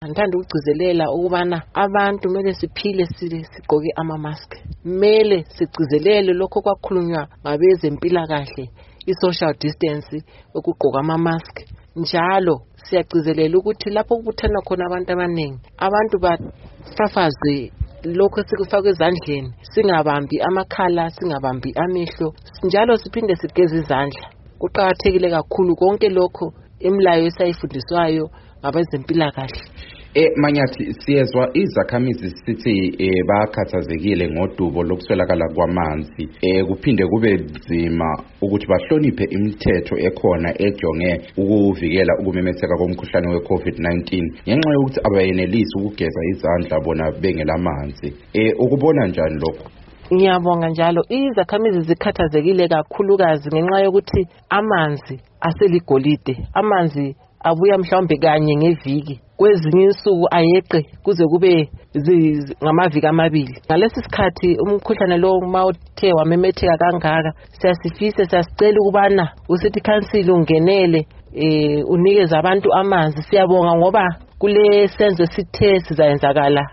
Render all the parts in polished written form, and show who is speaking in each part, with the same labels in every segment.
Speaker 1: Ngithanda ukugcizelela ukubana abantu kumele siphile sigqoke ama-mask. Kumele sigcizelele lokho kwakhulunywa ngabezempilakahle, i-social distance, ukugqoka ama-mask. Njalo siyagcizelela ukuthi lapho kubuthana khona abantu abaningi, abantu bafafaze lokho esikufaka ezandleni, singabambi amakhala, singabambi amehlo, njalo siphinde sigeze izandla. Kuqakathekile kakhulu konke lokho imilayo esayifundiswayo ngabezempilakahle.
Speaker 2: Manyathi, siyezwa izakhamizi sithi bakhathazekile ngodubo lokuswelakala kwamanzi. Kuphinde kube nzima ukuthi bahloniphe imithetho ekhona ejonge ukuvikela ukumemetheka komkhuhlane we-COVID-19 ngenxa yokuthi abayenelisi ukugeza izandla bona bengelamanzi. Ukubona njani lokho?
Speaker 1: Ngiyabonga njalo. Izakhamizi zikhathazekile kakhulukazi ngenxa yokuthi amanzi aseligolide. Amanzi abuya mhlawumbe kanye ngeviki, kwezinye insuku ayeqe kuze kube ngamaviki amabili. Ngalesi sikhathi umkhuhlane lo mawuthe wamemetheka kangaka, siyasicela ukubana uCity Council ungenele unikeze abantu amanzi. Siyabonga ngoba kule senzo sithe sizayenzakala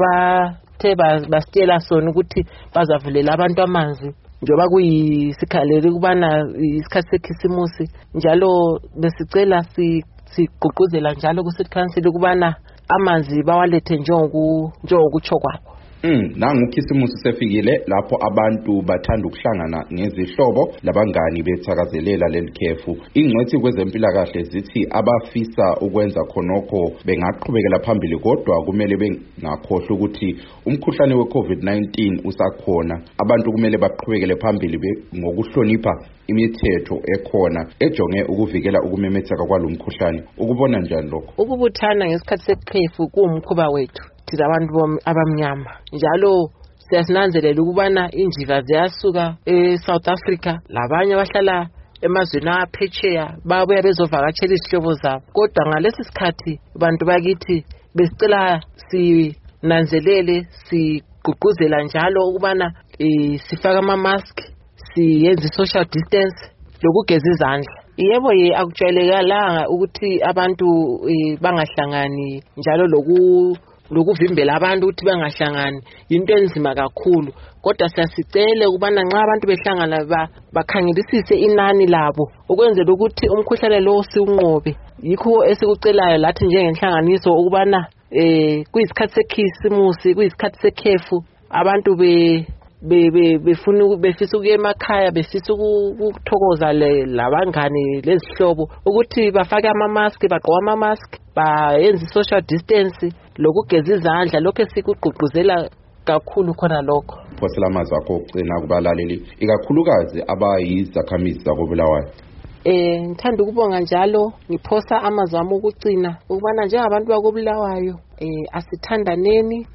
Speaker 1: abathe basitshela sona ukuthi bazavulela abantu amanzi njengoba kuyisikhalela ukubana isikhathi sekhisimusi. Njalo besicela sigqugquzela njalo ku-City Council ukubana amanzi bawalethe njengokutsho kwabo.
Speaker 2: Nangu ukhisimusi sefikile lapho abantu bathanda ukuhlangana ngezihlobo labangani bethakazelela leli khefu. Ingcwethi kwezempilakahle zithi abafisa ukwenza khonokho bengaqhubekela phambili, kodwa kumele bengakhohlwa ukuthi umkhuhlane we-COVID-19 usakhona. Abantu kumele baqhubekele phambili ngokuhlonipha imithetho ekhona ejonge ukuvikela ukumemetheka kwalomkhuhlane. Ukubona njani lokho?
Speaker 1: Ukubuthana ngesikhathi sekhefu kuwumkhuba wethu thina abantu abamnyama. Njalo siyasinanzelela ukubana injiva ziyasuka eSouth Africa, labanye abahlala emazweni aphetsheya babuya bezovakatshela izihlobo zabo. Kodwa ngalesi sikhathi bantu bakithi besicela sinanzelele, sigqugquzela njalo ukubana sifake ama-mask, siyenze social distance lokugeza izandla. Yebo akujwayelekalanga ukuthi abantu bangahlangani, njalo lokuvimbela abantu ukuthi bangahlangani into enzima kakhulu. Kodwa siyasicela ukubana nxa abantu behlangana bakhangelisise inani labo ukwenzela ukuthi umkhuhlane lo siunqobe. Yikho esikucelayo lathi njengenhlanganiso ukubana kuyisikhathi sekhisimusi, kuyisikhathi sekhefu, abantu befisa ukuya emakhaya, befisa ukuthokoza labangane lezihlobo, ukuthi bafake ama-mask, bagqoke ama-mask, bayenze social distance lokugeza izandla. Lokho esikugqugquzela kakhulu khona lokho.
Speaker 2: Phosela amazwi akho okugcina kubalaleli, ikakhulukazi abayizakhamizi zakoBulawayo.
Speaker 1: Ngithanda ukubonga njalo, ngiphosa amazwi ami okugcina ukubana njengabantu bakoBulawayo asithandaneni,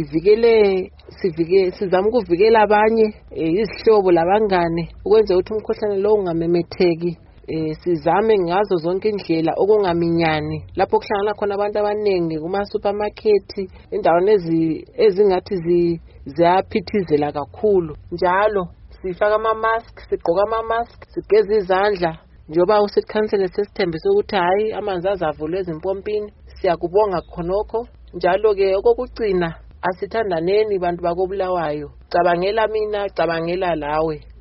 Speaker 1: sizame ukuvikela abanye, izihlobo labangane, ukwenza ukuthi umkhuhlane lo ungamemetheki. Sizame ngazo zonke indlela okungaminyani lapho kuhlangana khona abantu abaningi, kuma-supermarket, endaweni ezingathi ziyaphithizela kakhulu. Njalo sifaka ama-mask, sigqoka ama-mask, sigeze izandla njengoba uCity Council sesithembise ukuthi hayi amanzi azavulwa ezimpompini. Siyakubonga khonokho. Njalo-ke okokugcina, asithandaneni bantu bakoBulawayo. Cabangela mina, cabangela lawe.